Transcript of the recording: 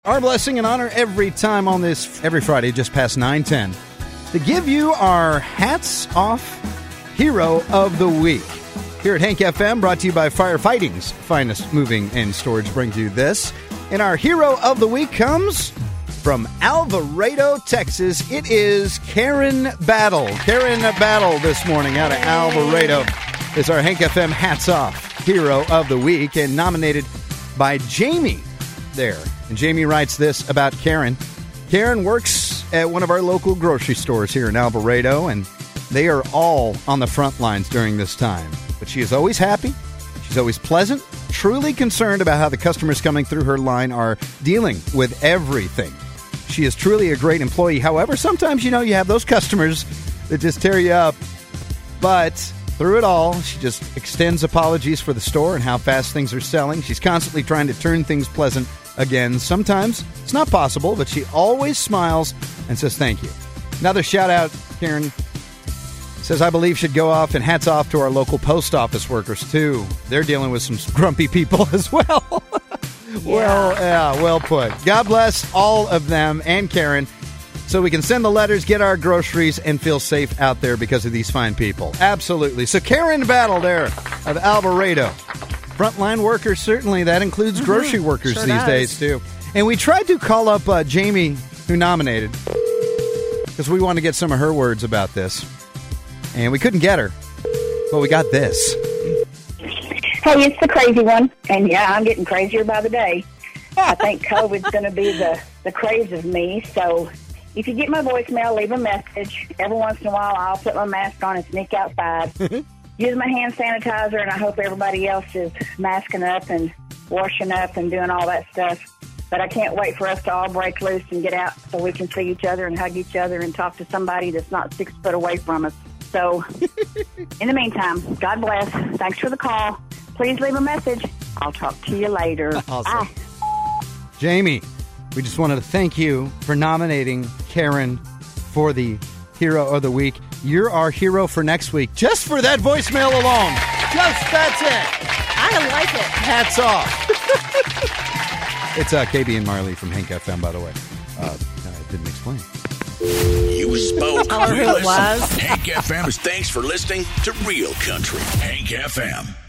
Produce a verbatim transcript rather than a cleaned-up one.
Our blessing and honor every time on this, every Friday, just past nine ten, to give you our Hats Off Hero of the Week. Here at Hank F M, brought to you by Firefighting's finest moving and storage, brings you this. And our Hero of the Week comes from Alvarado, Texas. It is Karen Battle. Karen Battle this morning out of Alvarado is our Hank F M Hats Off Hero of the Week, and nominated by Jamie there. And Jamie writes this about Karen. Karen works at one of our local grocery stores here in Alvarado, and they are all on the front lines during this time. But she is always happy. She's always pleasant, truly concerned about how the customers coming through her line are dealing with everything. She is truly a great employee. However, sometimes, you know, you have those customers that just tear you up. But through it all, she just extends apologies for the store and how fast things are selling. She's constantly trying to turn things pleasant again. Sometimes it's not possible, but she always smiles and says thank you. Another shout out, Karen says, I believe should go off, and hats off to our local post office workers too. They're dealing with some grumpy people as well. Yeah. Well, yeah, well put. God bless all of them and Karen, so we can send the letters, get our groceries, and feel safe out there because of these fine people. Absolutely. So Karen Battle there of Alvarado. Frontline workers, certainly. That includes mm-hmm. grocery workers sure these does. days, too. And we tried to call up uh, Jamie, who nominated, because we want to get some of her words about this. And we couldn't get her, but we got this. Hey, it's the crazy one. And, yeah, I'm getting crazier by the day. I think COVID's going to be the, the craze of me. So if you get my voicemail, leave a message. Every once in a while, I'll put my mask on and sneak outside. Use my hand sanitizer, and I hope everybody else is masking up and washing up and doing all that stuff. But I can't wait for us to all break loose and get out so we can see each other and hug each other and talk to somebody that's not six foot away from us. So, in the meantime, God bless. Thanks for the call. Please leave a message. I'll talk to you later. Awesome. Bye. Jamie, we just wanted to thank you for nominating Karen for the Hero of the Week. You're our hero for next week, just for that voicemail alone. Just that's it. I like it. Hats off. It's uh, K B and Marley from Hank F M, by the way. Uh, I didn't explain. You spoke. I wonder who it was. Hank F M. Thanks for listening to Real Country. Hank F M.